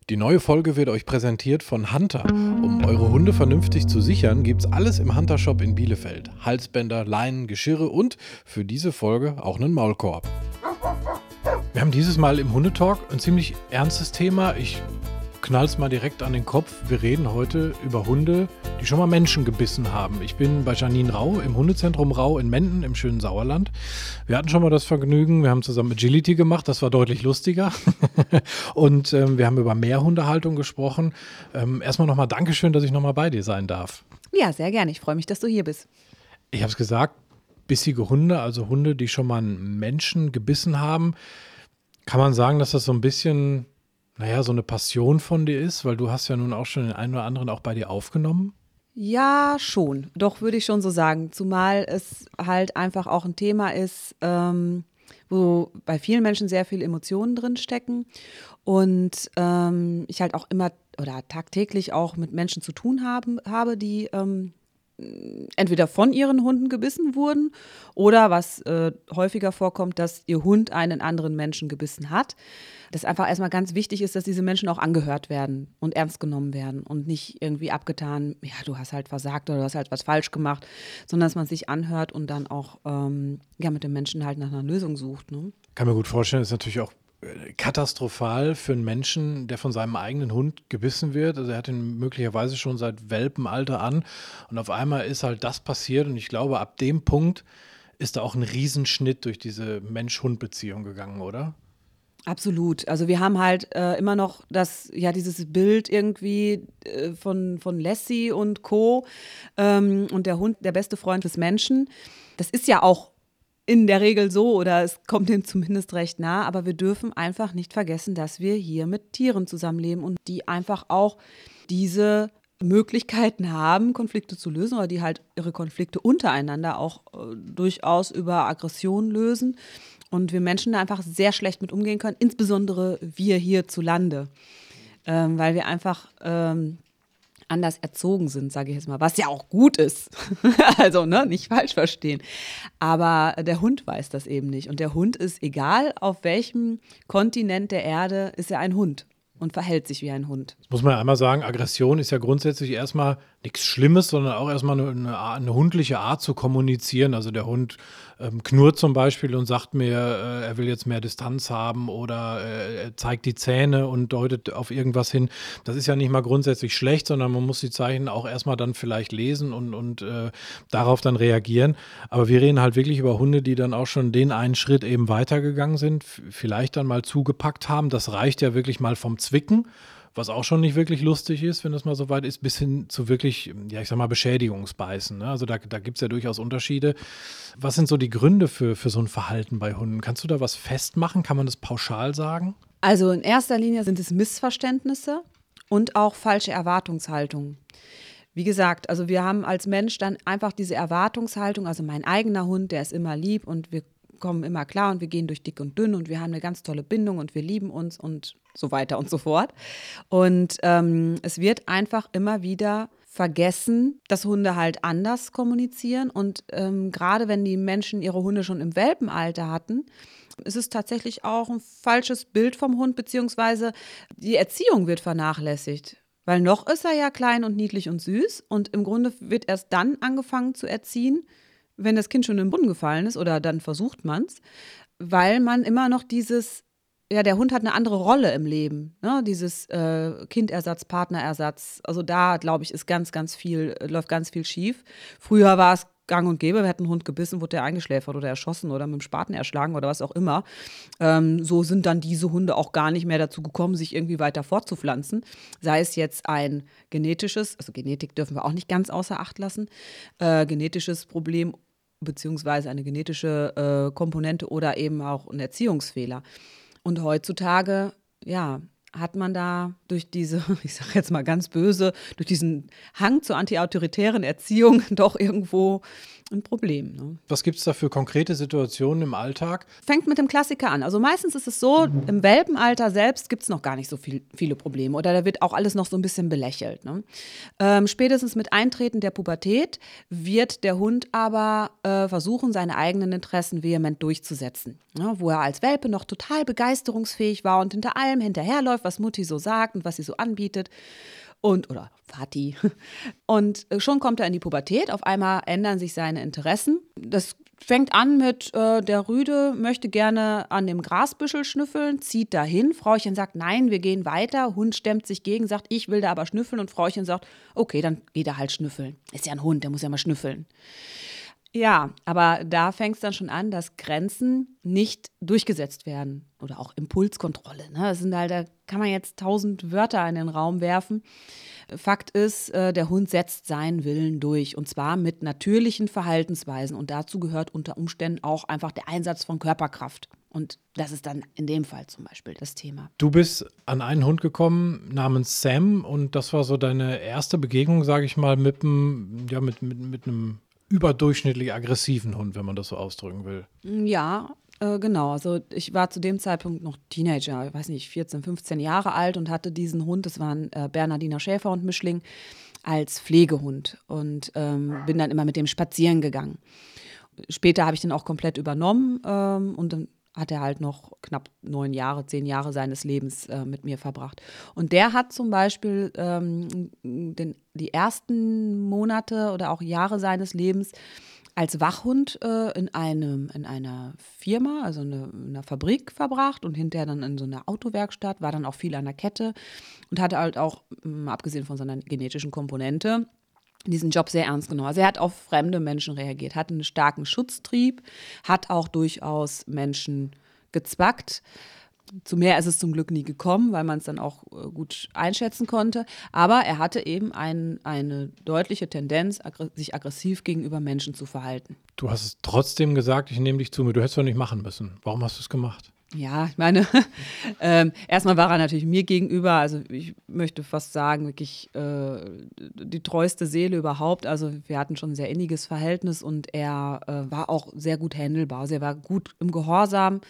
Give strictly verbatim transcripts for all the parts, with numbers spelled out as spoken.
Die neue Folge wird euch präsentiert von Hunter. Um eure Hunde vernünftig zu sichern, gibt's alles im Hunter Shop in Bielefeld. Halsbänder, Leinen, Geschirre und für diese Folge auch einen Maulkorb. Wir haben dieses Mal im Hundetalk ein ziemlich ernstes Thema. Ich knall's mal direkt an den Kopf. Wir reden heute über Hunde, die schon mal Menschen gebissen haben. Ich bin bei Janine Rau im Hundezentrum Rau in Menden im schönen Sauerland. Wir hatten schon mal das Vergnügen, wir haben zusammen Agility gemacht, das war deutlich lustiger. Und ähm, wir haben über Mehrhundehaltung gesprochen. Ähm, erstmal nochmal Dankeschön, dass ich nochmal bei dir sein darf. Ja, sehr gerne. Ich freue mich, dass du hier bist. Ich habe es gesagt, bissige Hunde, also Hunde, die schon mal einen Menschen gebissen haben. Kann man sagen, dass das so ein bisschen... naja, so eine Passion von dir ist, weil du hast ja nun auch schon den einen oder anderen auch bei dir aufgenommen? Ja, schon. Doch, würde ich schon so sagen. Zumal es halt einfach auch ein Thema ist, ähm, wo bei vielen Menschen sehr viele Emotionen drin stecken und ähm, ich halt auch immer oder tagtäglich auch mit Menschen zu tun haben, habe, die ähm, entweder von ihren Hunden gebissen wurden oder, was äh, häufiger vorkommt, dass ihr Hund einen anderen Menschen gebissen hat. Dass einfach erstmal ganz wichtig ist, dass diese Menschen auch angehört werden und ernst genommen werden und nicht irgendwie abgetan, ja, du hast halt versagt oder du hast halt was falsch gemacht, sondern dass man sich anhört und dann auch ähm, ja, mit dem Menschen halt nach einer Lösung sucht. Ne? Kann mir gut vorstellen, das ist natürlich auch katastrophal für einen Menschen, der von seinem eigenen Hund gebissen wird. Also er hat ihn möglicherweise schon seit Welpenalter an und auf einmal ist halt das passiert und ich glaube, ab dem Punkt ist da auch ein Riesenschnitt durch diese Mensch-Hund-Beziehung gegangen, oder? Absolut. Also wir haben halt äh, immer noch das, ja, dieses Bild irgendwie äh, von, von Lassie und Co. Ähm, und der Hund, der beste Freund des Menschen. Das ist ja auch in der Regel so oder es kommt dem zumindest recht nah, aber wir dürfen einfach nicht vergessen, dass wir hier mit Tieren zusammenleben und die einfach auch diese Möglichkeiten haben, Konflikte zu lösen oder die halt ihre Konflikte untereinander auch äh, durchaus über Aggression lösen. Und wir Menschen da einfach sehr schlecht mit umgehen können, insbesondere wir hierzulande, ähm, weil wir einfach ähm, anders erzogen sind, sage ich jetzt mal, was ja auch gut ist. Also, ne, nicht falsch verstehen. Aber der Hund weiß das eben nicht. Und der Hund ist, egal auf welchem Kontinent der Erde, ist er ein Hund und verhält sich wie ein Hund. Das muss man ja einmal sagen, Aggression ist ja grundsätzlich erstmal nichts Schlimmes, sondern auch erstmal eine, eine, eine hundliche Art zu kommunizieren. Also der Hund ähm, knurrt zum Beispiel und sagt mir, äh, er will jetzt mehr Distanz haben oder äh, er zeigt die Zähne und deutet auf irgendwas hin. Das ist ja nicht mal grundsätzlich schlecht, sondern man muss die Zeichen auch erstmal dann vielleicht lesen und, und äh, darauf dann reagieren. Aber wir reden halt wirklich über Hunde, die dann auch schon den einen Schritt eben weitergegangen sind, f- vielleicht dann mal zugepackt haben. Das reicht ja wirklich mal vom Zwicken, was auch schon nicht wirklich lustig ist, wenn das mal so weit ist, bis hin zu wirklich, ja, ich sag mal, Beschädigungsbeißen. Ne? Also da, da gibt es ja durchaus Unterschiede. Was sind so die Gründe für, für so ein Verhalten bei Hunden? Kannst du da was festmachen? Kann man das pauschal sagen? Also in erster Linie sind es Missverständnisse und auch falsche Erwartungshaltungen. Wie gesagt, also wir haben als Mensch dann einfach diese Erwartungshaltung, also mein eigener Hund, der ist immer lieb und wir kommen immer klar und wir gehen durch dick und dünn und wir haben eine ganz tolle Bindung und wir lieben uns und so weiter und so fort. Und ähm, es wird einfach immer wieder vergessen, dass Hunde halt anders kommunizieren und ähm, gerade wenn die Menschen ihre Hunde schon im Welpenalter hatten, ist es tatsächlich auch ein falsches Bild vom Hund, beziehungsweise die Erziehung wird vernachlässigt. Weil noch ist er ja klein und niedlich und süß und im Grunde wird erst dann angefangen zu erziehen, wenn das Kind schon in den Brunnen gefallen ist oder dann versucht man es, weil man immer noch dieses, ja, der Hund hat eine andere Rolle im Leben, ne? Dieses äh, Kindersatz, Partnerersatz, also da, glaube ich, ist ganz, ganz viel, äh, läuft ganz viel schief. Früher war es gang und gäbe, wir hätten einen Hund gebissen, wurde der eingeschläfert oder erschossen oder mit dem Spaten erschlagen oder was auch immer. Ähm, so sind dann diese Hunde auch gar nicht mehr dazu gekommen, sich irgendwie weiter fortzupflanzen. Sei es jetzt ein genetisches, also Genetik dürfen wir auch nicht ganz außer Acht lassen, äh, genetisches Problem beziehungsweise eine genetische äh, Komponente oder eben auch ein Erziehungsfehler. Und heutzutage, ja, hat man da durch diese, ich sage jetzt mal ganz böse, durch diesen Hang zur antiautoritären Erziehung doch irgendwo ein Problem. Ne? Was gibt es da für konkrete Situationen im Alltag? Fängt mit dem Klassiker an. Also meistens ist es so, im Welpenalter selbst gibt es noch gar nicht so viel, viele Probleme oder da wird auch alles noch so ein bisschen belächelt. Ne? Ähm, spätestens mit Eintreten der Pubertät wird der Hund aber äh, versuchen, seine eigenen Interessen vehement durchzusetzen. Ne? Wo er als Welpe noch total begeisterungsfähig war und hinter allem hinterherläuft, was Mutti so sagt und was sie so anbietet. Und, oder Vati. Und schon kommt er in die Pubertät. Auf einmal ändern sich seine Interessen. Das fängt an mit, äh, der Rüde möchte gerne an dem Grasbüschel schnüffeln, zieht dahin. Frauchen sagt, nein, wir gehen weiter. Hund stemmt sich gegen, sagt, ich will da aber schnüffeln. Und Frauchen sagt, okay, dann geht er halt schnüffeln. Ist ja ein Hund, der muss ja mal schnüffeln. Ja, aber da fängt es dann schon an, dass Grenzen nicht durchgesetzt werden. Oder auch Impulskontrolle. Ne? Das sind halt, da kann man jetzt tausend Wörter in den Raum werfen. Fakt ist, äh, der Hund setzt seinen Willen durch. Und zwar mit natürlichen Verhaltensweisen. Und dazu gehört unter Umständen auch einfach der Einsatz von Körperkraft. Und das ist dann in dem Fall zum Beispiel das Thema. Du bist an einen Hund gekommen namens Sam. Und das war so deine erste Begegnung, sage ich mal, mit einem, ja, mit, mit, mit einem überdurchschnittlich aggressiven Hund, wenn man das so ausdrücken will. Ja, äh, genau. Also ich war zu dem Zeitpunkt noch Teenager, ich weiß nicht, vierzehn, fünfzehn Jahre alt und hatte diesen Hund, das war ein äh, Bernhardiner Schäferhund-Mischling, als Pflegehund und ähm, bin dann immer mit dem spazieren gegangen. Später habe ich den auch komplett übernommen ähm, und dann hat er halt noch knapp neun Jahre, zehn Jahre seines Lebens äh, mit mir verbracht. Und der hat zum Beispiel ähm, den, die ersten Monate oder auch Jahre seines Lebens als Wachhund äh, in, einem, in einer Firma, also eine, in einer Fabrik verbracht und hinterher dann in so einer Autowerkstatt, war dann auch viel an der Kette und hatte halt auch, mal abgesehen von seiner genetischen Komponente, diesen Job sehr ernst genommen. Also er hat auf fremde Menschen reagiert, hatte einen starken Schutztrieb, hat auch durchaus Menschen gezwackt. Zu mehr ist es zum Glück nie gekommen, weil man es dann auch äh, gut einschätzen konnte. Aber er hatte eben ein, eine deutliche Tendenz, aggr- sich aggressiv gegenüber Menschen zu verhalten. Du hast es trotzdem gesagt, ich nehme dich zu mir. Du hättest es doch nicht machen müssen. Warum hast du es gemacht? Ja, ich meine, ähm, erstmal war er natürlich mir gegenüber, also ich möchte fast sagen, wirklich äh, die treueste Seele überhaupt. Also wir hatten schon ein sehr inniges Verhältnis und er äh, war auch sehr gut handelbar. Also er war gut im Gehorsam,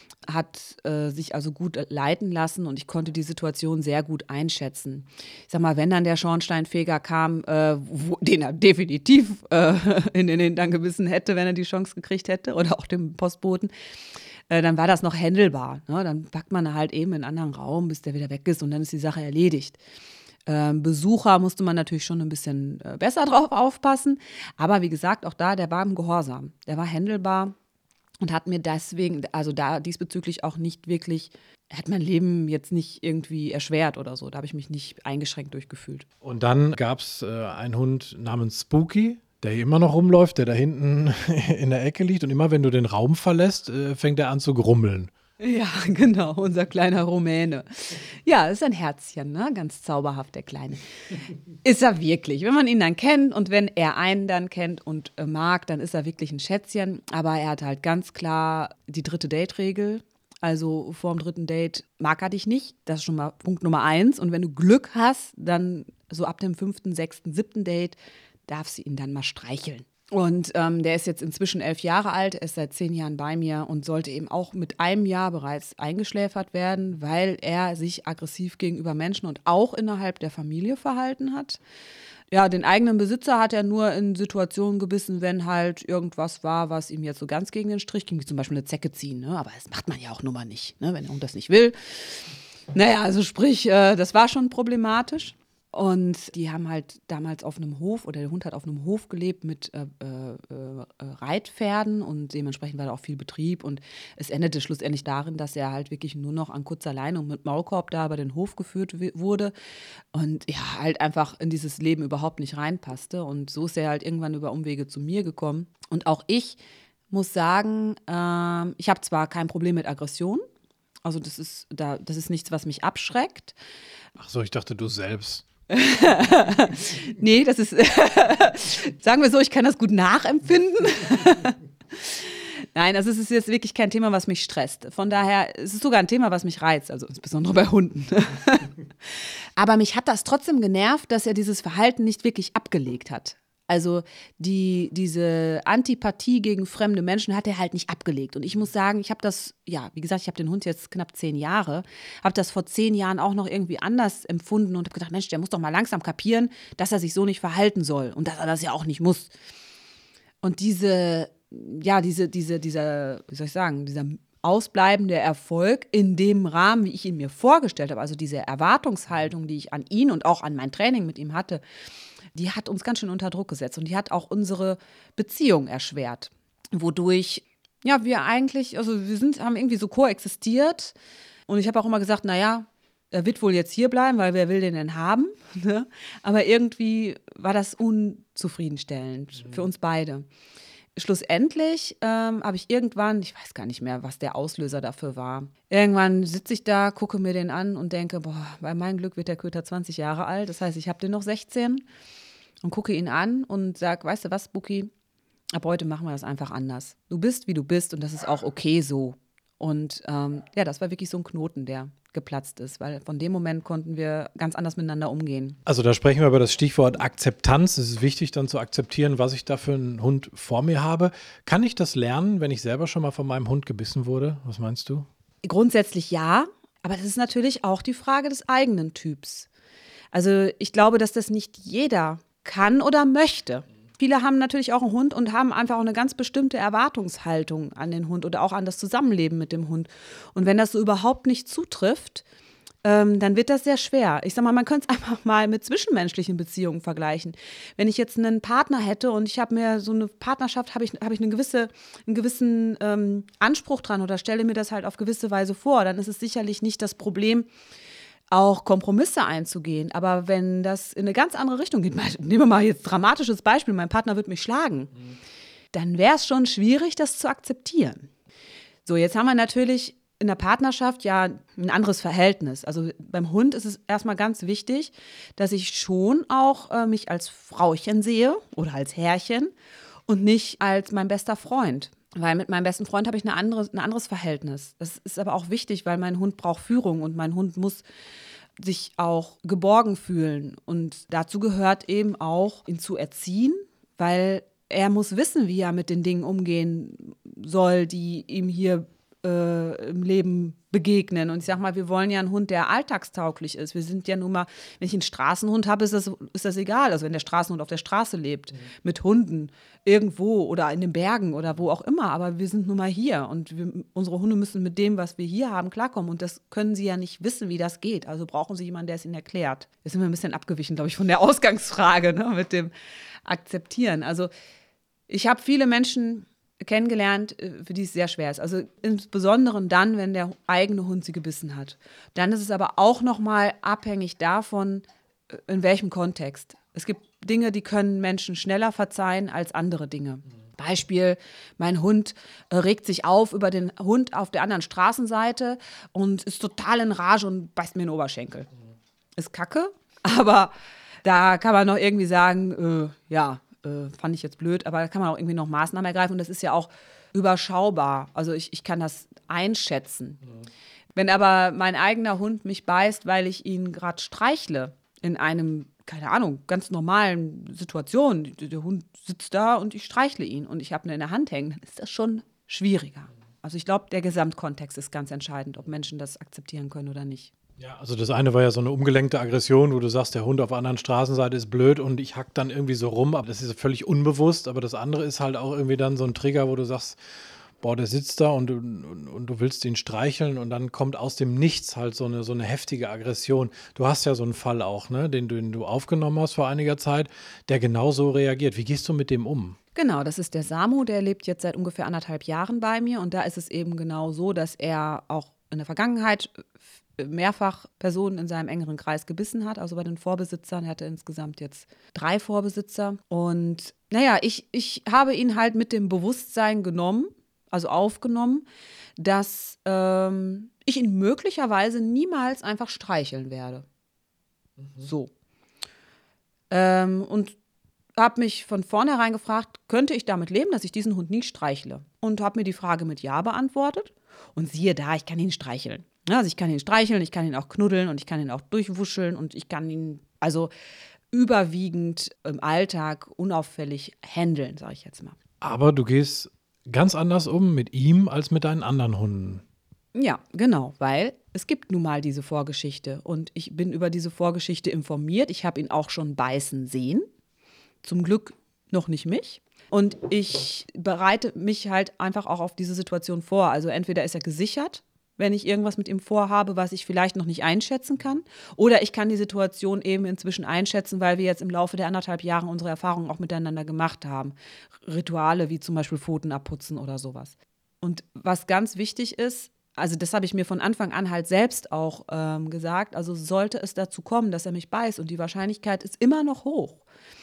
hat äh, sich also gut leiten lassen und ich konnte die Situation sehr gut einschätzen. Ich sag mal, wenn dann der Schornsteinfeger kam, äh, wo, den er definitiv äh, in den Hintern gebissen hätte, wenn er die Chance gekriegt hätte, oder auch dem Postboten, äh, dann war das noch händelbar. Ne? Dann packt man halt eben in einen anderen Raum, bis der wieder weg ist und dann ist die Sache erledigt. Ähm, Besucher musste man natürlich schon ein bisschen äh, besser drauf aufpassen, aber wie gesagt, auch da, der war im Gehorsam, der war händelbar. Und hat mir deswegen, also da diesbezüglich auch nicht wirklich, hat mein Leben jetzt nicht irgendwie erschwert oder so. Da habe ich mich nicht eingeschränkt durchgefühlt. Und dann gab es äh, einen Hund namens Spooky, der hier immer noch rumläuft, der da hinten in der Ecke liegt. Und immer wenn du den Raum verlässt, äh, fängt er an zu grummeln. Ja, genau, unser kleiner Rumäne. Ja, ist ein Herzchen, ne? Ganz zauberhaft, der Kleine. Ist er wirklich. Wenn man ihn dann kennt und wenn er einen dann kennt und äh, mag, dann ist er wirklich ein Schätzchen. Aber er hat halt ganz klar die dritte Date-Regel. Also vor dem dritten Date mag er dich nicht. Das ist schon mal Punkt Nummer eins. Und wenn du Glück hast, dann so ab dem fünften, sechsten, siebten Date darfst du ihn dann mal streicheln. Und ähm, der ist jetzt inzwischen elf Jahre alt, er ist seit zehn Jahren bei mir und sollte eben auch mit einem Jahr bereits eingeschläfert werden, weil er sich aggressiv gegenüber Menschen und auch innerhalb der Familie verhalten hat. Ja, den eigenen Besitzer hat er nur in Situationen gebissen, wenn halt irgendwas war, was ihm jetzt so ganz gegen den Strich ging, wie zum Beispiel eine Zecke ziehen. Ne? Aber das macht man ja auch nun mal nicht, ne? Wenn der Hund das nicht will. Naja, also sprich, äh, das war schon problematisch. Und die haben halt damals auf einem Hof, oder der Hund hat auf einem Hof gelebt mit äh, äh, Reitpferden und dementsprechend war da auch viel Betrieb. Und es endete schlussendlich darin, dass er halt wirklich nur noch an kurzer Leine und mit Maulkorb da über den Hof geführt w- wurde und ja, halt einfach in dieses Leben überhaupt nicht reinpasste. Und so ist er halt irgendwann über Umwege zu mir gekommen. Und auch ich muss sagen, äh, ich habe zwar kein Problem mit Aggression, also das ist, da, das ist nichts, was mich abschreckt. Ach so, ich dachte, du selbst. Nee, das ist, sagen wir so, ich kann das gut nachempfinden. Nein, also es ist jetzt wirklich kein Thema, was mich stresst. Von daher, es ist sogar ein Thema, was mich reizt, also insbesondere bei Hunden. Aber mich hat das trotzdem genervt, dass er dieses Verhalten nicht wirklich abgelegt hat. Also die, diese Antipathie gegen fremde Menschen hat er halt nicht abgelegt. Und ich muss sagen, ich habe das, ja, wie gesagt, ich habe den Hund jetzt knapp zehn Jahre, habe das vor zehn Jahren auch noch irgendwie anders empfunden und habe gedacht, Mensch, der muss doch mal langsam kapieren, dass er sich so nicht verhalten soll und dass er das ja auch nicht muss. Und diese, ja, diese, diese, dieser, wie soll ich sagen, dieser ausbleibende Erfolg in dem Rahmen, wie ich ihn mir vorgestellt habe, also diese Erwartungshaltung, die ich an ihn und auch an mein Training mit ihm hatte, die hat uns ganz schön unter Druck gesetzt und die hat auch unsere Beziehung erschwert, wodurch, ja, wir eigentlich, also wir sind, haben irgendwie so koexistiert und ich habe auch immer gesagt, naja, er wird wohl jetzt hier bleiben, weil wer will den denn haben, ne? Aber irgendwie war das unzufriedenstellend mhm. für uns beide. Schlussendlich ähm, habe ich irgendwann, ich weiß gar nicht mehr, was der Auslöser dafür war. Irgendwann sitze ich da, gucke mir den an und denke, boah, bei meinem Glück wird der Köter zwanzig Jahre alt. Das heißt, ich habe den noch sechzehn und gucke ihn an und sage, weißt du was, Buki, ab heute machen wir das einfach anders. Du bist, wie du bist und das ist auch okay so. Und ähm, ja, das war wirklich so ein Knoten, der geplatzt ist, weil von dem Moment konnten wir ganz anders miteinander umgehen. Also da sprechen wir über das Stichwort Akzeptanz. Es ist wichtig, dann zu akzeptieren, was ich da für einen Hund vor mir habe. Kann ich das lernen, wenn ich selber schon mal von meinem Hund gebissen wurde? Was meinst du? Grundsätzlich ja, aber das ist natürlich auch die Frage des eigenen Typs. Also ich glaube, dass das nicht jeder kann oder möchte. Viele haben natürlich auch einen Hund und haben einfach auch eine ganz bestimmte Erwartungshaltung an den Hund oder auch an das Zusammenleben mit dem Hund. Und wenn das so überhaupt nicht zutrifft, ähm, dann wird das sehr schwer. Ich sag mal, man könnte es einfach mal mit zwischenmenschlichen Beziehungen vergleichen. Wenn ich jetzt einen Partner hätte und ich habe mir so eine Partnerschaft, habe ich, habe ich eine gewisse, einen gewissen ähm, Anspruch dran oder stelle mir das halt auf gewisse Weise vor, dann ist es sicherlich nicht das Problem, auch Kompromisse einzugehen. Aber wenn das in eine ganz andere Richtung geht, nehmen wir mal jetzt ein dramatisches Beispiel, mein Partner wird mich schlagen, mhm. dann wäre es schon schwierig, das zu akzeptieren. So, jetzt haben wir natürlich in der Partnerschaft ja ein anderes Verhältnis. Also beim Hund ist es erstmal ganz wichtig, dass ich schon auch äh, mich als Frauchen sehe oder als Herrchen und nicht als mein bester Freund. Weil mit meinem besten Freund habe ich eine andere, ein anderes Verhältnis. Das ist aber auch wichtig, weil mein Hund braucht Führung und mein Hund muss sich auch geborgen fühlen. Und dazu gehört eben auch, ihn zu erziehen, weil er muss wissen, wie er mit den Dingen umgehen soll, die ihm hier äh, im Leben begegnen. Und ich sag mal, wir wollen ja einen Hund, der alltagstauglich ist. Wir sind ja nun mal, wenn ich einen Straßenhund habe, ist das, ist das egal. Also wenn der Straßenhund auf der Straße lebt, mhm. mit Hunden, irgendwo oder in den Bergen oder wo auch immer. Aber wir sind nun mal hier und wir, unsere Hunde müssen mit dem, was wir hier haben, klarkommen. Und das können sie ja nicht wissen, wie das geht. Also brauchen sie jemanden, der es ihnen erklärt. Jetzt sind wir ein bisschen abgewichen, glaube ich, von der Ausgangsfrage, ne, mit dem Akzeptieren. Also ich habe viele Menschen kennengelernt, für die es sehr schwer ist. Also insbesondere dann, wenn der eigene Hund sie gebissen hat. Dann ist es aber auch nochmal abhängig davon, in welchem Kontext. Es gibt Dinge, die können Menschen schneller verzeihen als andere Dinge. Mhm. Beispiel, mein Hund äh, regt sich auf über den Hund auf der anderen Straßenseite und ist total in Rage und beißt mir in den Oberschenkel. Mhm. Ist kacke, aber da kann man noch irgendwie sagen, äh, ja, Äh, fand ich jetzt blöd, aber da kann man auch irgendwie noch Maßnahmen ergreifen und das ist ja auch überschaubar. Also ich, ich kann das einschätzen. Mhm. Wenn aber mein eigener Hund mich beißt, weil ich ihn gerade streichle, in einem, keine Ahnung, ganz normalen Situation, der Hund sitzt da und ich streichle ihn und ich habe ihn in der Hand hängen, dann ist das schon schwieriger. Also ich glaube, der Gesamtkontext ist ganz entscheidend, ob Menschen das akzeptieren können oder nicht. Ja, also das eine war ja so eine umgelenkte Aggression, wo du sagst, der Hund auf der anderen Straßenseite ist blöd und ich hack dann irgendwie so rum, aber das ist völlig unbewusst. Aber das andere ist halt auch irgendwie dann so ein Trigger, wo du sagst, boah, der sitzt da und du, und, und du willst ihn streicheln und dann kommt aus dem Nichts halt so eine, so eine heftige Aggression. Du hast ja so einen Fall auch, ne, den, den du aufgenommen hast vor einiger Zeit, der genau so reagiert. Wie gehst du mit dem um? Genau, das ist der Samu, der lebt jetzt seit ungefähr anderthalb Jahren bei mir und da ist es eben genau so, dass er auch in der Vergangenheit mehrfach Personen in seinem engeren Kreis gebissen hat, also bei den Vorbesitzern. Er hatte insgesamt jetzt drei Vorbesitzer. Und naja, ich, ich habe ihn halt mit dem Bewusstsein genommen, also aufgenommen, dass ähm, ich ihn möglicherweise niemals einfach streicheln werde. Mhm. So. Ähm, und habe mich von vornherein gefragt, könnte ich damit leben, dass ich diesen Hund nie streichle? Und habe mir die Frage mit Ja beantwortet. Und siehe da, ich kann ihn streicheln. Ja, also ich kann ihn streicheln, ich kann ihn auch knuddeln und ich kann ihn auch durchwuscheln und ich kann ihn, also überwiegend im Alltag unauffällig handeln, sage ich jetzt mal. Aber du gehst ganz anders um mit ihm als mit deinen anderen Hunden. Ja, genau, weil es gibt nun mal diese Vorgeschichte und ich bin über diese Vorgeschichte informiert. Ich habe ihn auch schon beißen sehen. Zum Glück noch nicht mich. Und ich bereite mich halt einfach auch auf diese Situation vor. Also entweder ist er gesichert, wenn ich irgendwas mit ihm vorhabe, was ich vielleicht noch nicht einschätzen kann. Oder ich kann die Situation eben inzwischen einschätzen, weil wir jetzt im Laufe der anderthalb Jahre unsere Erfahrungen auch miteinander gemacht haben. Rituale wie zum Beispiel Pfoten abputzen oder sowas. Und was ganz wichtig ist, also das habe ich mir von Anfang an halt selbst auch ähm, gesagt, also sollte es dazu kommen, dass er mich beißt und die Wahrscheinlichkeit ist immer noch hoch.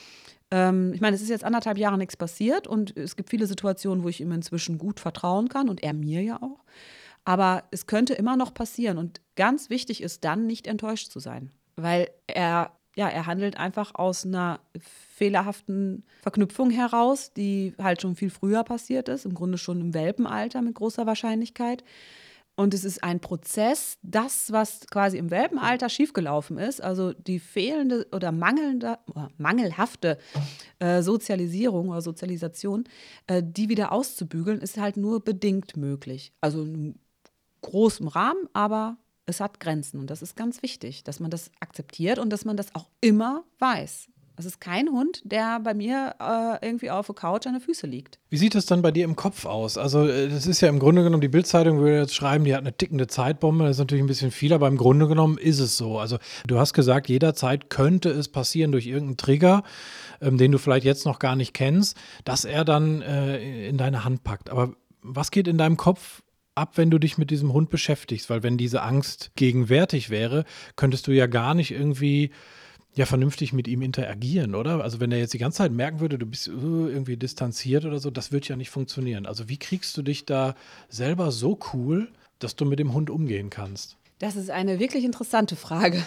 Ähm, ich meine, es ist jetzt anderthalb Jahre nichts passiert und es gibt viele Situationen, wo ich ihm inzwischen gut vertrauen kann und er mir ja auch. Aber es könnte immer noch passieren und ganz wichtig ist dann, nicht enttäuscht zu sein, weil er, ja, er handelt einfach aus einer fehlerhaften Verknüpfung heraus, die halt schon viel früher passiert ist, im Grunde schon im Welpenalter mit großer Wahrscheinlichkeit. Und es ist ein Prozess, das, was quasi im Welpenalter schiefgelaufen ist, also die fehlende oder mangelnde, oder mangelhafte äh, Sozialisierung oder Sozialisation, äh, die wieder auszubügeln, ist halt nur bedingt möglich. Also in großem Rahmen, aber es hat Grenzen. Und das ist ganz wichtig, dass man das akzeptiert und dass man das auch immer weiß. Es ist kein Hund, der bei mir äh, irgendwie auf der Couch an den Füßen liegt. Wie sieht das dann bei dir im Kopf aus? Also das ist ja im Grunde genommen, die Bild-Zeitung würde jetzt schreiben, die hat eine tickende Zeitbombe. Das ist natürlich ein bisschen viel, aber im Grunde genommen ist es so. Also du hast gesagt, jederzeit könnte es passieren durch irgendeinen Trigger, ähm, den du vielleicht jetzt noch gar nicht kennst, dass er dann äh, in deine Hand packt. Aber was geht in deinem Kopf ab, wenn du dich mit diesem Hund beschäftigst? Weil wenn diese Angst gegenwärtig wäre, könntest du ja gar nicht irgendwie ja vernünftig mit ihm interagieren, oder? Also wenn er jetzt die ganze Zeit merken würde, du bist uh, irgendwie distanziert oder so, das wird ja nicht funktionieren. Also wie kriegst du dich da selber so cool, dass du mit dem Hund umgehen kannst? Das ist eine wirklich interessante Frage.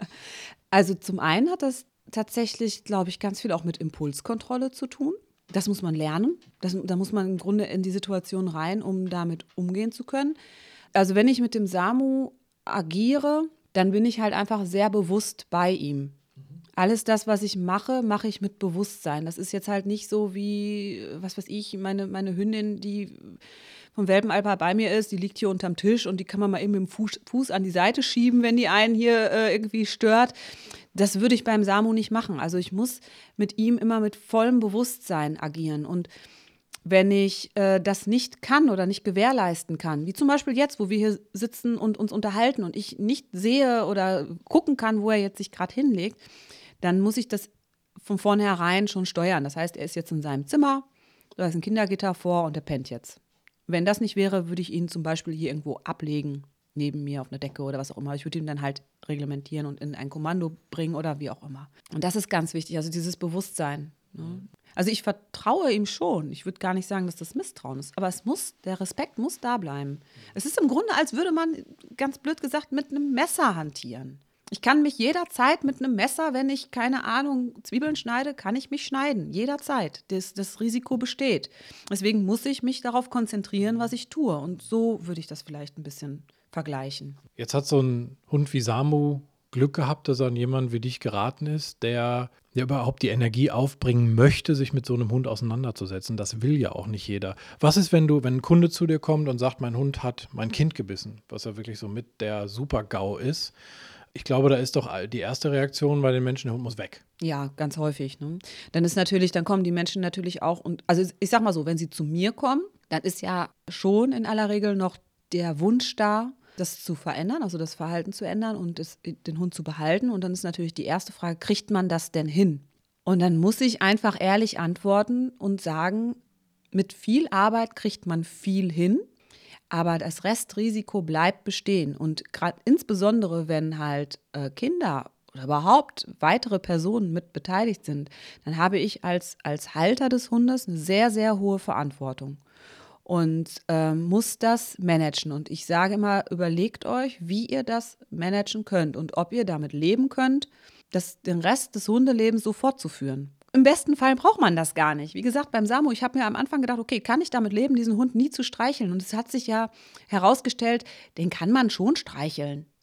Also zum einen hat das tatsächlich, glaube ich, ganz viel auch mit Impulskontrolle zu tun. Das muss man lernen. Das, da muss man im Grunde in die Situation rein, um damit umgehen zu können. Also wenn ich mit dem Samu agiere, dann bin ich halt einfach sehr bewusst bei ihm. Alles das, was ich mache, mache ich mit Bewusstsein. Das ist jetzt halt nicht so wie, was weiß ich, meine, meine Hündin, die vom Welpenalter bei mir ist, die liegt hier unterm Tisch und die kann man mal eben mit dem Fuß, Fuß an die Seite schieben, wenn die einen hier äh, irgendwie stört. Das würde ich beim Samu nicht machen. Also ich muss mit ihm immer mit vollem Bewusstsein agieren. Und wenn ich äh, das nicht kann oder nicht gewährleisten kann, wie zum Beispiel jetzt, wo wir hier sitzen und uns unterhalten und ich nicht sehe oder gucken kann, wo er jetzt sich gerade hinlegt, dann muss ich das von vornherein schon steuern. Das heißt, er ist jetzt in seinem Zimmer, da ist ein Kindergitter vor und er pennt jetzt. Wenn das nicht wäre, würde ich ihn zum Beispiel hier irgendwo ablegen, neben mir auf einer Decke oder was auch immer. Ich würde ihn dann halt reglementieren und in ein Kommando bringen oder wie auch immer. Und das ist ganz wichtig, also dieses Bewusstsein. Ne? Also ich vertraue ihm schon. Ich würde gar nicht sagen, dass das Misstrauen ist. Aber es muss, der Respekt muss da bleiben. Es ist im Grunde, als würde man, ganz blöd gesagt, mit einem Messer hantieren. Ich kann mich jederzeit mit einem Messer, wenn ich, keine Ahnung, Zwiebeln schneide, kann ich mich schneiden. Jederzeit. Das, das Risiko besteht. Deswegen muss ich mich darauf konzentrieren, was ich tue. Und so würde ich das vielleicht ein bisschen vergleichen. Jetzt hat so ein Hund wie Samu Glück gehabt, dass er an jemanden wie dich geraten ist, der, der überhaupt die Energie aufbringen möchte, sich mit so einem Hund auseinanderzusetzen. Das will ja auch nicht jeder. Was ist, wenn du, wenn ein Kunde zu dir kommt und sagt, mein Hund hat mein Kind gebissen, was ja wirklich so mit der Super-GAU ist? Ich glaube, da ist doch die erste Reaktion bei den Menschen, der Hund muss weg. Ja, ganz häufig. Ne? Dann ist natürlich, dann kommen die Menschen natürlich auch, und also ich sag mal so, wenn sie zu mir kommen, dann ist ja schon in aller Regel noch der Wunsch da, das zu verändern, also das Verhalten zu ändern und das, den Hund zu behalten. Und dann ist natürlich die erste Frage, kriegt man das denn hin? Und dann muss ich einfach ehrlich antworten und sagen, mit viel Arbeit kriegt man viel hin. Aber das Restrisiko bleibt bestehen. Und gerade insbesondere, wenn halt äh, Kinder oder überhaupt weitere Personen mit beteiligt sind, dann habe ich als, als Halter des Hundes eine sehr, sehr hohe Verantwortung und äh, muss das managen. Und ich sage immer, überlegt euch, wie ihr das managen könnt und ob ihr damit leben könnt, das, den Rest des Hundelebens so fortzuführen. Im besten Fall braucht man das gar nicht. Wie gesagt, beim Samu, ich habe mir am Anfang gedacht, okay, kann ich damit leben, diesen Hund nie zu streicheln? Und es hat sich ja herausgestellt, den kann man schon streicheln.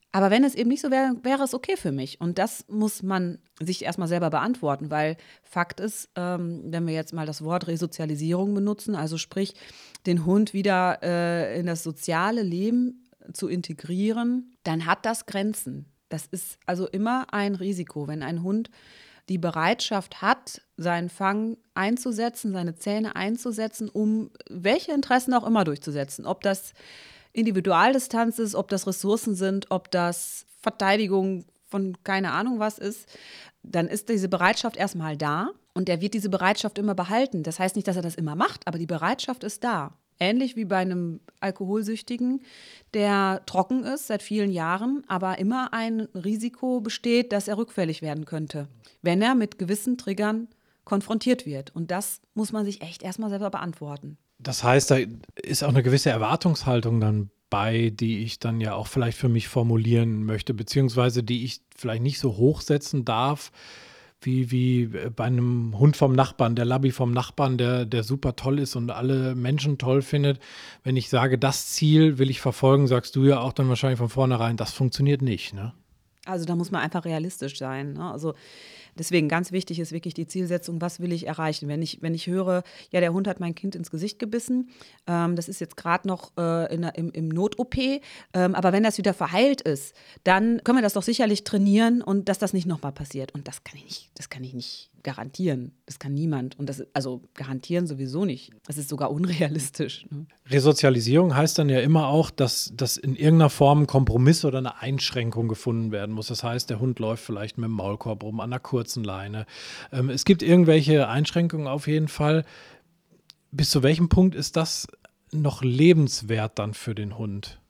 Aber wenn es eben nicht so wäre, wäre es okay für mich. Und das muss man sich erstmal selber beantworten, weil Fakt ist, ähm, wenn wir jetzt mal das Wort Resozialisierung benutzen, also sprich, den Hund wieder äh, in das soziale Leben zu integrieren, dann hat das Grenzen. Das ist also immer ein Risiko, wenn ein Hund die Bereitschaft hat, seinen Fang einzusetzen, seine Zähne einzusetzen, um welche Interessen auch immer durchzusetzen. Ob das Individualdistanz ist, ob das Ressourcen sind, ob das Verteidigung von keine Ahnung was ist, dann ist diese Bereitschaft erstmal da und er wird diese Bereitschaft immer behalten. Das heißt nicht, dass er das immer macht, aber die Bereitschaft ist da. Ähnlich wie bei einem Alkoholsüchtigen, der trocken ist seit vielen Jahren, aber immer ein Risiko besteht, dass er rückfällig werden könnte, wenn er mit gewissen Triggern konfrontiert wird. Und das muss man sich echt erstmal selber beantworten. Das heißt, da ist auch eine gewisse Erwartungshaltung dann bei, die ich dann ja auch vielleicht für mich formulieren möchte, beziehungsweise die ich vielleicht nicht so hochsetzen darf, wie, wie bei einem Hund vom Nachbarn, der Labby vom Nachbarn, der, der super toll ist und alle Menschen toll findet. Wenn ich sage, das Ziel will ich verfolgen, sagst du ja auch dann wahrscheinlich von vornherein, das funktioniert nicht, ne? Also da muss man einfach realistisch sein, ne? Also deswegen ganz wichtig ist wirklich die Zielsetzung, was will ich erreichen? Wenn ich, wenn ich höre, ja, der Hund hat mein Kind ins Gesicht gebissen, ähm, das ist jetzt gerade noch äh, in der, im, im Not-O P, ähm, aber wenn das wieder verheilt ist, dann können wir das doch sicherlich trainieren und dass das nicht nochmal passiert. Und das kann ich nicht, das kann ich nicht garantieren. Das kann niemand. Und das, also garantieren sowieso nicht. Das ist sogar unrealistisch. Ne? Resozialisierung heißt dann ja immer auch, dass, dass in irgendeiner Form ein Kompromiss oder eine Einschränkung gefunden werden muss. Das heißt, der Hund läuft vielleicht mit dem Maulkorb rum, an einer kurzen Leine. Ähm, es gibt irgendwelche Einschränkungen auf jeden Fall. Bis zu welchem Punkt ist das noch lebenswert dann für den Hund?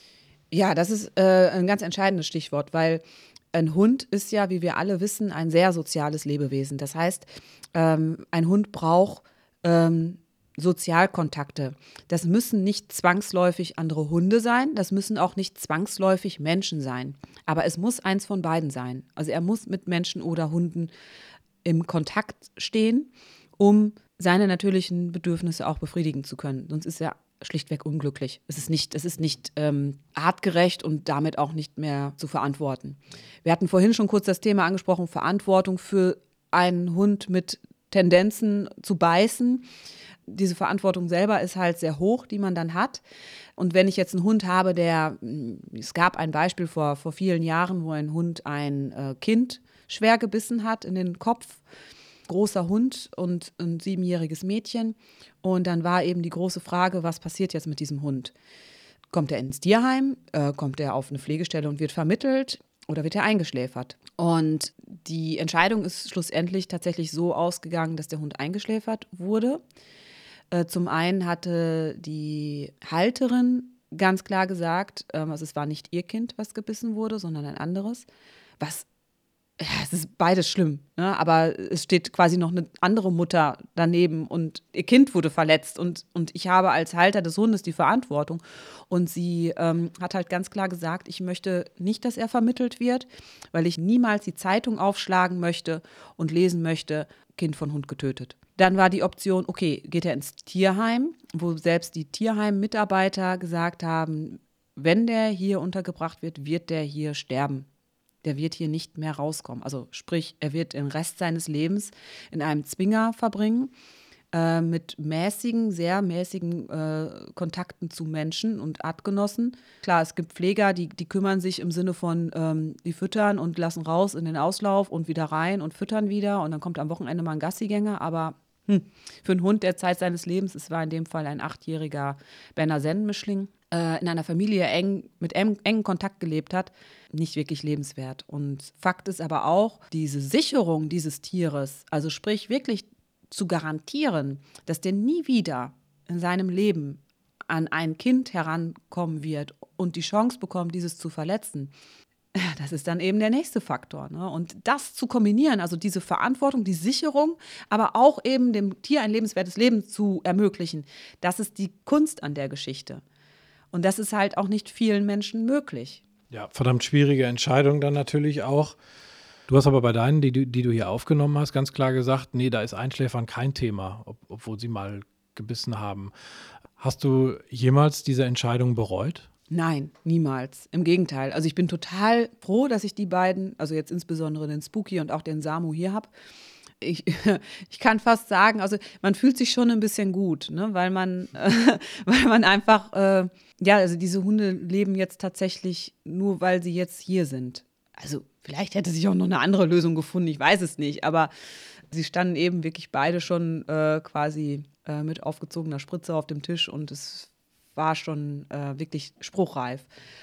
Ja, das ist äh, ein ganz entscheidendes Stichwort, weil ein Hund ist ja, wie wir alle wissen, ein sehr soziales Lebewesen. Das heißt, ähm, ein Hund braucht ähm, Sozialkontakte. Das müssen nicht zwangsläufig andere Hunde sein, das müssen auch nicht zwangsläufig Menschen sein. Aber es muss eins von beiden sein. Also er muss mit Menschen oder Hunden im Kontakt stehen, um seine natürlichen Bedürfnisse auch befriedigen zu können. Sonst ist er schlichtweg unglücklich. Es ist nicht, es ist nicht ähm, artgerecht und damit auch nicht mehr zu verantworten. Wir hatten vorhin schon kurz das Thema angesprochen, Verantwortung für einen Hund mit Tendenzen zu beißen. Diese Verantwortung selber ist halt sehr hoch, die man dann hat. Und wenn ich jetzt einen Hund habe, der, es gab ein Beispiel vor, vor vielen Jahren, wo ein Hund ein äh, Kind schwer gebissen hat in den Kopf, großer Hund und ein siebenjähriges Mädchen. Und dann war eben die große Frage, was passiert jetzt mit diesem Hund? Kommt er ins Tierheim? Äh, kommt er auf eine Pflegestelle und wird vermittelt? Oder wird er eingeschläfert? Und die Entscheidung ist schlussendlich tatsächlich so ausgegangen, dass der Hund eingeschläfert wurde. Äh, zum einen hatte die Halterin ganz klar gesagt, äh, also es war nicht ihr Kind, was gebissen wurde, sondern ein anderes, was ja, es ist beides schlimm, ne? Aber es steht quasi noch eine andere Mutter daneben und ihr Kind wurde verletzt und, und ich habe als Halter des Hundes die Verantwortung. Und sie ähm, hat halt ganz klar gesagt, ich möchte nicht, dass er vermittelt wird, weil ich niemals die Zeitung aufschlagen möchte und lesen möchte, Kind von Hund getötet. Dann war die Option, okay, geht er ins Tierheim, wo selbst die Tierheim-Mitarbeiter gesagt haben, wenn der hier untergebracht wird, wird der hier sterben. Der wird hier nicht mehr rauskommen. Also sprich, er wird den Rest seines Lebens in einem Zwinger verbringen, äh, mit mäßigen, sehr mäßigen äh, Kontakten zu Menschen und Artgenossen. Klar, es gibt Pfleger, die, die kümmern sich im Sinne von, ähm, die füttern und lassen raus in den Auslauf und wieder rein und füttern wieder. Und dann kommt am Wochenende mal ein Gassigänger. Aber hm, für einen Hund der Zeit seines Lebens, es war in dem Fall ein achtjähriger Berner Sennenmischling, äh, in einer Familie eng, mit eng, engem Kontakt gelebt hat, nicht wirklich lebenswert. Und Fakt ist aber auch, diese Sicherung dieses Tieres, also sprich wirklich zu garantieren, dass der nie wieder in seinem Leben an ein Kind herankommen wird und die Chance bekommt, dieses zu verletzen, das ist dann eben der nächste Faktor. Ne? Und das zu kombinieren, also diese Verantwortung, die Sicherung, aber auch eben dem Tier ein lebenswertes Leben zu ermöglichen, das ist die Kunst an der Geschichte. Und das ist halt auch nicht vielen Menschen möglich. Ja, verdammt schwierige Entscheidung dann natürlich auch. Du hast aber bei deinen, die, du- die du hier aufgenommen hast, ganz klar gesagt, nee, da ist Einschläfern kein Thema, ob, obwohl sie mal gebissen haben. Hast du jemals diese Entscheidung bereut? Nein, niemals. Im Gegenteil. Also ich bin total froh, dass ich die beiden, also jetzt insbesondere den Spooky und auch den Samu hier habe. Ich, ich kann fast sagen, also man fühlt sich schon ein bisschen gut, ne? Weil man, äh, weil man einfach, äh, ja, also diese Hunde leben jetzt tatsächlich nur, weil sie jetzt hier sind. Also vielleicht hätte sich auch noch eine andere Lösung gefunden, ich weiß es nicht, aber sie standen eben wirklich beide schon äh, quasi äh, mit aufgezogener Spritze auf dem Tisch und es war schon äh, wirklich spruchreif.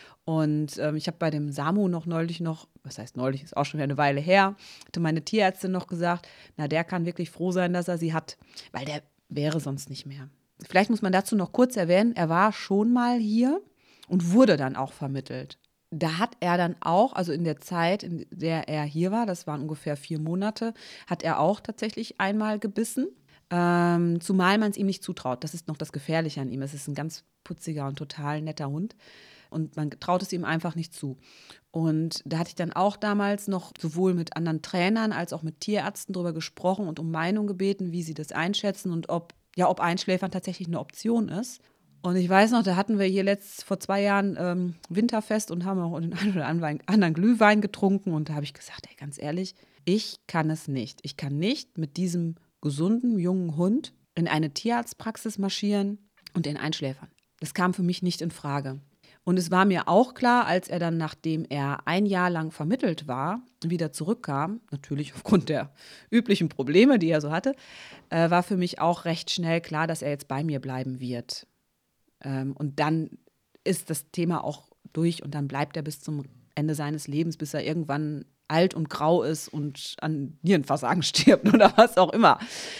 Und ähm, ich habe bei dem Samu noch neulich noch, was heißt neulich, ist auch schon wieder eine Weile her, hatte meine Tierärztin noch gesagt, na, der kann wirklich froh sein, dass er sie hat, weil der wäre sonst nicht mehr. Vielleicht muss man dazu noch kurz erwähnen, er war schon mal hier und wurde dann auch vermittelt. Da hat er dann auch, also in der Zeit, in der er hier war, das waren ungefähr vier Monate, hat er auch tatsächlich einmal gebissen. Ähm, zumal man es ihm nicht zutraut. Das ist noch das Gefährliche an ihm. Es ist ein ganz putziger und total netter Hund. Und man traut es ihm einfach nicht zu. Und da hatte ich dann auch damals noch sowohl mit anderen Trainern als auch mit Tierärzten drüber gesprochen und um Meinung gebeten, wie sie das einschätzen und ob, ja, ob Einschläfern tatsächlich eine Option ist. Und ich weiß noch, da hatten wir hier letzt vor zwei Jahren ähm, Winterfest und haben auch den einen oder anderen Glühwein getrunken. Und da habe ich gesagt, ey, ganz ehrlich, ich kann es nicht. Ich kann nicht mit diesem gesunden, jungen Hund in eine Tierarztpraxis marschieren und den einschläfern. Das kam für mich nicht in Frage. Und es war mir auch klar, als er dann, nachdem er ein Jahr lang vermittelt war, wieder zurückkam, natürlich aufgrund der üblichen Probleme, die er so hatte, äh, war für mich auch recht schnell klar, dass er jetzt bei mir bleiben wird. Ähm, und dann ist das Thema auch durch und dann bleibt er bis zum Ende seines Lebens, bis er irgendwann alt und grau ist und an Nierenversagen stirbt oder was auch immer.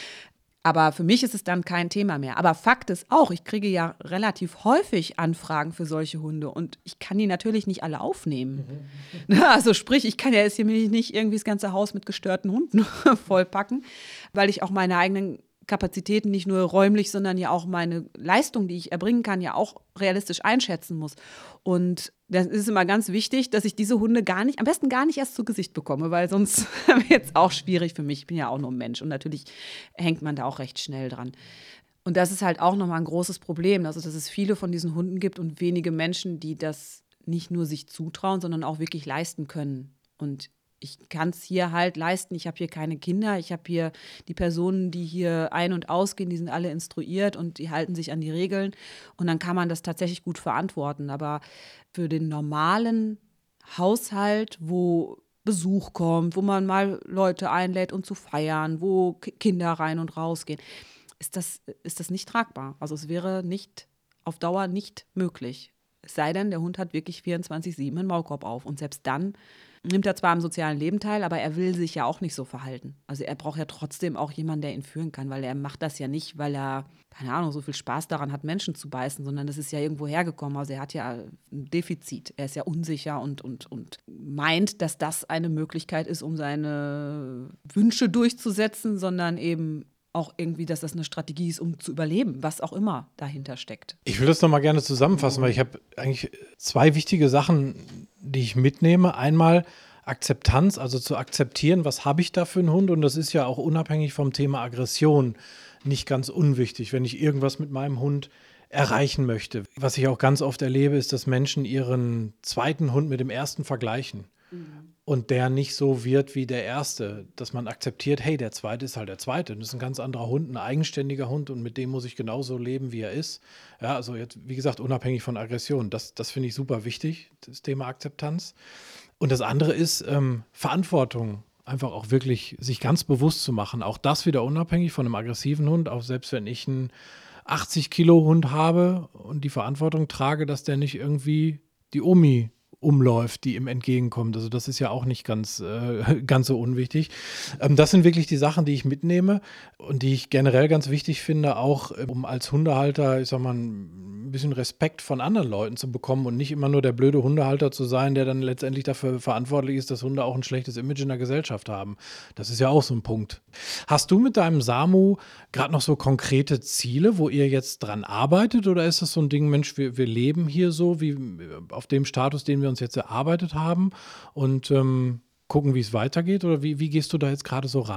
Aber für mich ist es dann kein Thema mehr. Aber Fakt ist auch, ich kriege ja relativ häufig Anfragen für solche Hunde und ich kann die natürlich nicht alle aufnehmen. Mhm. Also sprich, ich kann ja jetzt hier nicht irgendwie das ganze Haus mit gestörten Hunden vollpacken, weil ich auch meine eigenen Kapazitäten nicht nur räumlich, sondern ja auch meine Leistung, die ich erbringen kann, ja auch realistisch einschätzen muss. Und das ist immer ganz wichtig, dass ich diese Hunde gar nicht, am besten gar nicht erst zu Gesicht bekomme, weil sonst wird es auch schwierig für mich. Ich bin ja auch nur ein Mensch und natürlich hängt man da auch recht schnell dran. Und das ist halt auch nochmal ein großes Problem, also dass es viele von diesen Hunden gibt und wenige Menschen, die das nicht nur sich zutrauen, sondern auch wirklich leisten können. Und ich kann es hier halt leisten, ich habe hier keine Kinder, ich habe hier die Personen, die hier ein- und ausgehen, die sind alle instruiert und die halten sich an die Regeln und dann kann man das tatsächlich gut verantworten. Aber für den normalen Haushalt, wo Besuch kommt, wo man mal Leute einlädt, um zu feiern, wo K- Kinder rein und rausgehen, ist das, ist das nicht tragbar. Also es wäre nicht auf Dauer nicht möglich. Es sei denn, der Hund hat wirklich vierundzwanzig sieben einen Maulkorb auf und selbst dann nimmt er zwar am sozialen Leben teil, aber er will sich ja auch nicht so verhalten. Also er braucht ja trotzdem auch jemanden, der ihn führen kann, weil er macht das ja nicht, weil er, keine Ahnung, so viel Spaß daran hat, Menschen zu beißen, sondern das ist ja irgendwo hergekommen. Also er hat ja ein Defizit. Er ist ja unsicher und, und, und meint, dass das eine Möglichkeit ist, um seine Wünsche durchzusetzen, sondern eben auch irgendwie, dass das eine Strategie ist, um zu überleben, was auch immer dahinter steckt. Ich will das noch mal gerne zusammenfassen, weil ich habe eigentlich zwei wichtige Sachen, die ich mitnehme. Einmal Akzeptanz, also zu akzeptieren, was habe ich da für einen Hund? Und das ist ja auch unabhängig vom Thema Aggression nicht ganz unwichtig, wenn ich irgendwas mit meinem Hund erreichen möchte. Was ich auch ganz oft erlebe, ist, dass Menschen ihren zweiten Hund mit dem ersten vergleichen. Mhm. Und der nicht so wird wie der erste, dass man akzeptiert, hey, der zweite ist halt der zweite. Das ist ein ganz anderer Hund, ein eigenständiger Hund und mit dem muss ich genauso leben, wie er ist. Ja, also jetzt, wie gesagt, unabhängig von Aggression. Das, das finde ich super wichtig, das Thema Akzeptanz. Und das andere ist ähm, Verantwortung. Einfach auch wirklich sich ganz bewusst zu machen. Auch das wieder unabhängig von einem aggressiven Hund, auch selbst wenn ich einen achtzig Kilo Hund habe und die Verantwortung trage, dass der nicht irgendwie die Omi umläuft, die ihm entgegenkommt. Also das ist ja auch nicht ganz, äh, ganz so unwichtig. Ähm, das sind wirklich die Sachen, die ich mitnehme und die ich generell ganz wichtig finde, auch äh, um als Hundehalter, ich sag mal, ein bisschen Respekt von anderen Leuten zu bekommen und nicht immer nur der blöde Hundehalter zu sein, der dann letztendlich dafür verantwortlich ist, dass Hunde auch ein schlechtes Image in der Gesellschaft haben. Das ist ja auch so ein Punkt. Hast du mit deinem Samu gerade noch so konkrete Ziele, wo ihr jetzt dran arbeitet, oder ist das so ein Ding, Mensch, wir, wir leben hier so, wie auf dem Status, den wir uns jetzt erarbeitet haben und ähm, gucken, wie es weitergeht? Oder wie, wie gehst du da jetzt gerade so ran?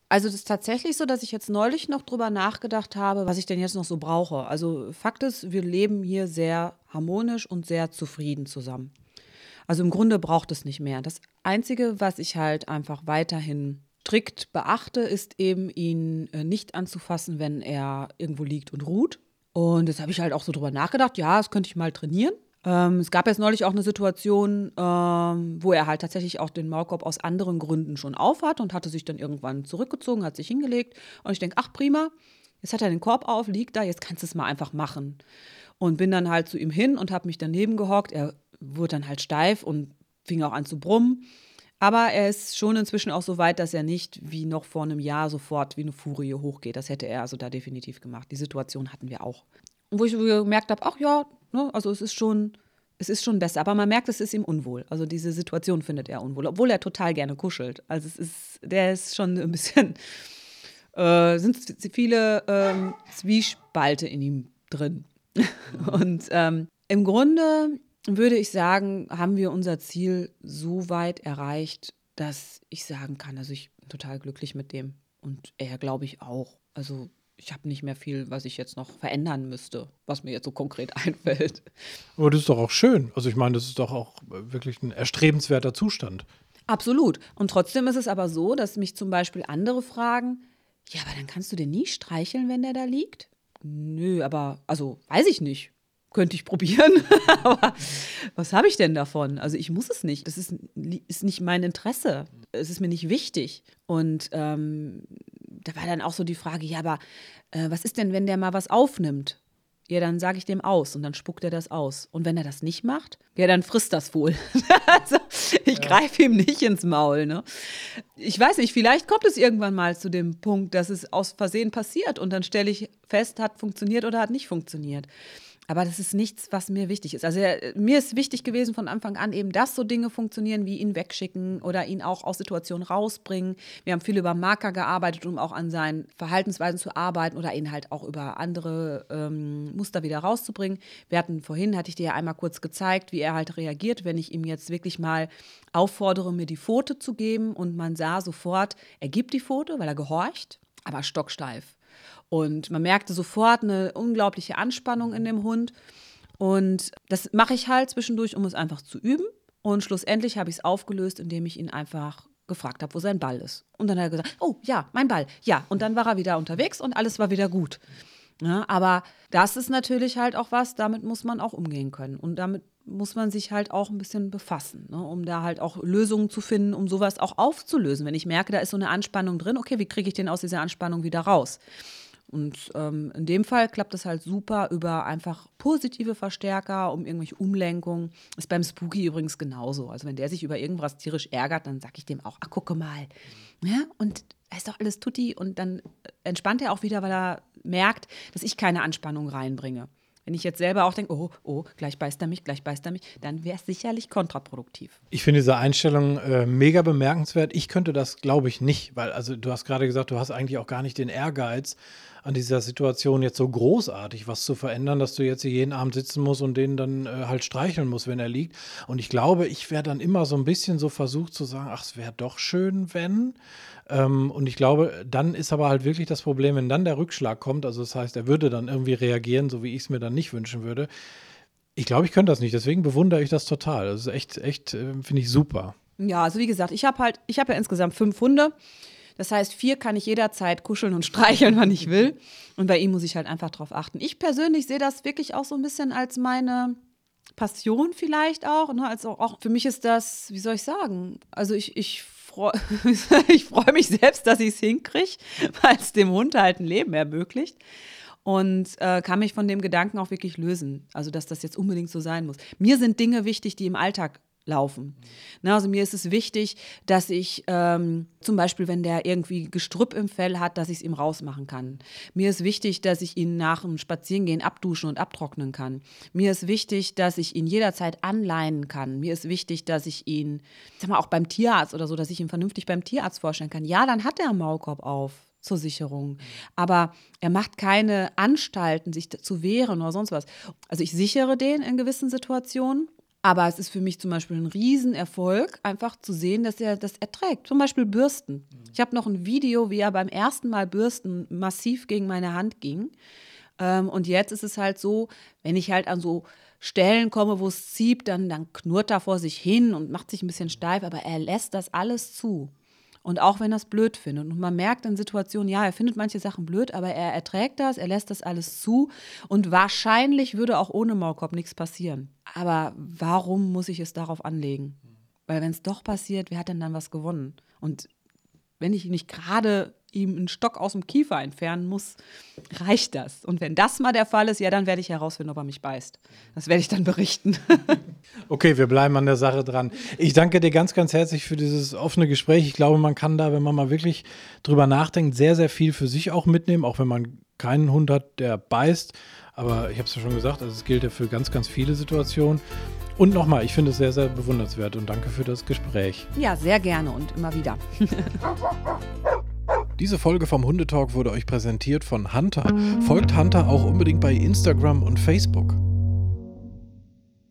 Also, das ist tatsächlich so, dass ich jetzt neulich noch drüber nachgedacht habe, was ich denn jetzt noch so brauche. Also, Fakt ist, wir leben hier sehr harmonisch und sehr zufrieden zusammen. Also, im Grunde braucht es nicht mehr. Das Einzige, was ich halt einfach weiterhin strikt beachte, ist eben, ihn, äh, nicht anzufassen, wenn er irgendwo liegt und ruht. Und jetzt habe ich halt auch so drüber nachgedacht, ja, das könnte ich mal trainieren. Ähm, es gab jetzt neulich auch eine Situation, ähm, wo er halt tatsächlich auch den Maulkorb aus anderen Gründen schon auf hat und hatte sich dann irgendwann zurückgezogen, hat sich hingelegt. Und ich denke, ach prima, jetzt hat er den Korb auf, liegt da, jetzt kannst du es mal einfach machen. Und bin dann halt zu ihm hin und habe mich daneben gehockt. Er wurde dann halt steif und fing auch an zu brummen. Aber er ist schon inzwischen auch so weit, dass er nicht wie noch vor einem Jahr sofort wie eine Furie hochgeht. Das hätte er also da definitiv gemacht. Die Situation hatten wir auch. Und wo ich so gemerkt habe, ach ja, ne, also es ist schon, es ist schon besser. Aber man merkt, es ist ihm unwohl. Also diese Situation findet er unwohl, obwohl er total gerne kuschelt. Also es ist, der ist schon ein bisschen, äh, sind viele ähm, Zwiespalte in ihm drin. Und ähm, im Grunde würde ich sagen, haben wir unser Ziel so weit erreicht, dass ich sagen kann, also ich bin total glücklich mit dem. Und er, glaube ich, auch. Also ich habe nicht mehr viel, was ich jetzt noch verändern müsste, was mir jetzt so konkret einfällt. Aber das ist doch auch schön. Also ich meine, das ist doch auch äh, wirklich ein erstrebenswerter Zustand. Absolut. Und trotzdem ist es aber so, dass mich zum Beispiel andere fragen, ja, aber dann kannst du den nie streicheln, wenn der da liegt? Nö, aber, also weiß ich nicht. Könnte ich probieren, aber was habe ich denn davon? Also ich muss es nicht. Das ist, ist nicht mein Interesse. Es ist mir nicht wichtig. Und ähm, da war dann auch so die Frage, ja, aber äh, was ist denn, wenn der mal was aufnimmt? Ja, dann sage ich dem aus und dann spuckt er das aus. Und wenn er das nicht macht, ja, dann frisst das wohl. Also ich Ja. greife ihm nicht ins Maul. Ne? Ich weiß nicht, vielleicht kommt es irgendwann mal zu dem Punkt, dass es aus Versehen passiert und dann stelle ich fest, hat funktioniert oder hat nicht funktioniert. Aber das ist nichts, was mir wichtig ist. Also er, mir ist wichtig gewesen von Anfang an eben, dass so Dinge funktionieren, wie ihn wegschicken oder ihn auch aus Situationen rausbringen. Wir haben viel über Marker gearbeitet, um auch an seinen Verhaltensweisen zu arbeiten oder ihn halt auch über andere ähm, Muster wieder rauszubringen. Wir hatten vorhin, hatte ich dir ja einmal kurz gezeigt, wie er halt reagiert, wenn ich ihm jetzt wirklich mal auffordere, mir die Pfote zu geben und man sah sofort, er gibt die Pfote, weil er gehorcht, aber stocksteif. Und man merkte sofort eine unglaubliche Anspannung in dem Hund. Und das mache ich halt zwischendurch, um es einfach zu üben. Und schlussendlich habe ich es aufgelöst, indem ich ihn einfach gefragt habe, wo sein Ball ist. Und dann hat er gesagt, oh ja, mein Ball, ja. Und dann war er wieder unterwegs und alles war wieder gut. Ja, aber das ist natürlich halt auch was, damit muss man auch umgehen können. Und damit muss man sich halt auch ein bisschen befassen, ne, um da halt auch Lösungen zu finden, um sowas auch aufzulösen. Wenn ich merke, da ist so eine Anspannung drin, okay, wie kriege ich den aus dieser Anspannung wieder raus? Und ähm, in dem Fall klappt das halt super über einfach positive Verstärker, um irgendwelche Umlenkungen. Ist beim Spooky übrigens genauso. Also wenn der sich über irgendwas tierisch ärgert, dann sage ich dem auch, ach, gucke mal. Ja, und da ist doch alles tutti. Und dann entspannt er auch wieder, weil er merkt, dass ich keine Anspannung reinbringe. Wenn ich jetzt selber auch denke, oh, oh, gleich beißt er mich, gleich beißt er mich, dann wäre es sicherlich kontraproduktiv. Ich finde diese Einstellung äh, mega bemerkenswert. Ich könnte das, glaube ich, nicht, weil, also du hast gerade gesagt, du hast eigentlich auch gar nicht den Ehrgeiz, an dieser Situation jetzt so großartig was zu verändern, dass du jetzt hier jeden Abend sitzen musst und den dann äh, halt streicheln musst, wenn er liegt. Und ich glaube, ich wäre dann immer so ein bisschen so versucht zu sagen, ach, es wäre doch schön, wenn. Ähm, und ich glaube, dann ist aber halt wirklich das Problem, wenn dann der Rückschlag kommt, also das heißt, er würde dann irgendwie reagieren, so wie ich es mir dann nicht wünschen würde. Ich glaube, ich könnte das nicht, deswegen bewundere ich das total. Das ist echt, echt, äh, finde ich super. Ja, also wie gesagt, ich habe halt, ich habe ja insgesamt fünf Hunde. Das heißt, vier kann ich jederzeit kuscheln und streicheln, wann ich will. Und bei ihm muss ich halt einfach drauf achten. Ich persönlich sehe das wirklich auch so ein bisschen als meine Passion vielleicht auch. Ne? Also auch für mich ist das, wie soll ich sagen, also ich, ich freue ich freu mich selbst, dass ich es hinkriege, weil es dem Hund halt ein Leben ermöglicht. Und äh, kann mich von dem Gedanken auch wirklich lösen. Also, dass das jetzt unbedingt so sein muss. Mir sind Dinge wichtig, die im Alltag laufen. Na, also mir ist es wichtig, dass ich ähm, zum Beispiel, wenn der irgendwie Gestrüpp im Fell hat, dass ich es ihm rausmachen kann. Mir ist wichtig, dass ich ihn nach dem Spazierengehen abduschen und abtrocknen kann. Mir ist wichtig, dass ich ihn jederzeit anleinen kann. Mir ist wichtig, dass ich ihn, sag mal, auch beim Tierarzt oder so, dass ich ihn vernünftig beim Tierarzt vorstellen kann. Ja, dann hat er einen Maulkorb auf zur Sicherung. Aber er macht keine Anstalten, sich zu wehren oder sonst was. Also ich sichere den in gewissen Situationen. Aber es ist für mich zum Beispiel ein Riesenerfolg, einfach zu sehen, dass er das erträgt. Zum Beispiel Bürsten. Ich habe noch ein Video, wie er beim ersten Mal Bürsten massiv gegen meine Hand ging. Ähm, und jetzt ist es halt so, wenn ich halt an so Stellen komme, wo es zieht, dann, dann knurrt er vor sich hin und macht sich ein bisschen steif, aber er lässt das alles zu. Und auch wenn er es blöd findet. Und man merkt in Situationen, ja, er findet manche Sachen blöd, aber er erträgt das, er lässt das alles zu. Und wahrscheinlich würde auch ohne Maulkorb nichts passieren. Aber warum muss ich es darauf anlegen? Weil wenn es doch passiert, wer hat denn dann was gewonnen? Und wenn ich nicht gerade ihm einen Stock aus dem Kiefer entfernen muss, reicht das. Und wenn das mal der Fall ist, ja, dann werde ich herausfinden, ob er mich beißt. Das werde ich dann berichten. Okay, wir bleiben an der Sache dran. Ich danke dir ganz, ganz herzlich für dieses offene Gespräch. Ich glaube, man kann da, wenn man mal wirklich drüber nachdenkt, sehr, sehr viel für sich auch mitnehmen, auch wenn man keinen Hund hat, der beißt. Aber ich habe es ja schon gesagt, also es gilt ja für ganz, ganz viele Situationen. Und nochmal, ich finde es sehr, sehr bewundernswert und danke für das Gespräch. Ja, sehr gerne und immer wieder. Diese Folge vom Hundetalk wurde euch präsentiert von Hunter. Folgt Hunter auch unbedingt bei Instagram und Facebook.